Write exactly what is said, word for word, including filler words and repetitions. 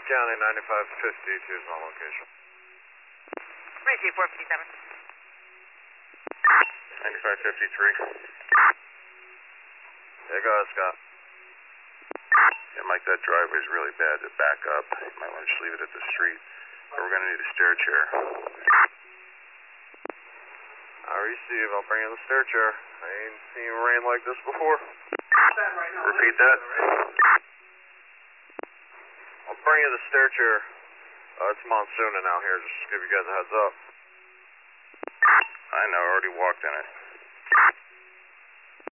County, ninety-five fifty-two is my location. Receive four fifty-seven. ninety-five fifty-three. Yeah, go ahead, Scott. Yeah, Mike, that driveway's really bad to back up. You might want to just leave it at the street. Or we're going to need a stair chair. I receive. I'll bring in the stair chair. I ain't seen rain like this before. Repeat that. I'll bring in the stair chair. Uh, it's monsooning out here, just to give you guys a heads up. I know, I already walked in it.